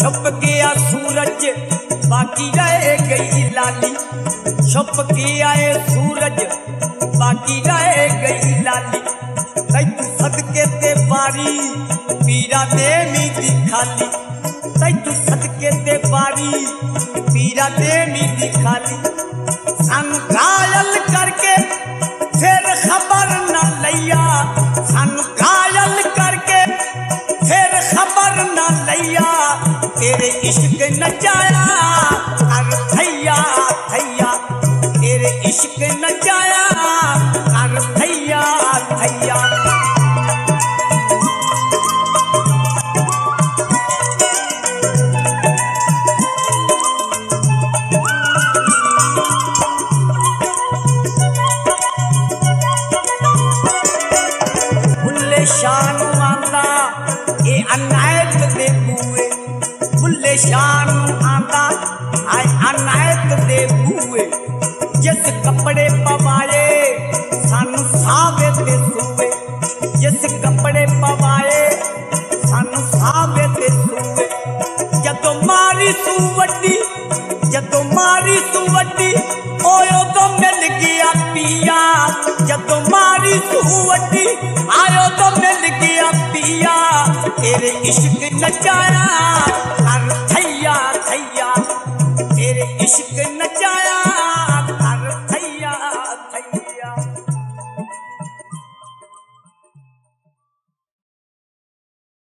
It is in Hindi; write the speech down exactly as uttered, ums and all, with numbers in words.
छुप गया सूरज बाकी रह गई लाली, छुप के आए सूरज बाकी रह गई लाली। तैतू सदके ते बारी पीरा दे मीठी खाली, तैतू सदके ते बारी पीरा दे मीठी खाली। सन घायल करके फिर खबर न लिया, सन घायल करके फिर खबर न लिया। तेरे इश्क नचाया कर थैया थैया, तेरे इश्क नचाया कर थैया थैया। शान आंदा ए अनायत दे बूए, बुल्ले शान आंदा आए अनायत दे बूए। जिस कपड़े पवाए सानू सावे ते सूए, जिस कपड़े पवाए सानू सावे ते सूए। जदों मारी सू वड्डी, जदों मारी सू वड्डी ओयो तो मिल गया पिया, जदों मारी सू वड्डी आयो तो मिल गया पिया। तेरे इश्क नचाया कर थैया थैया, तेरे इश्क नचाया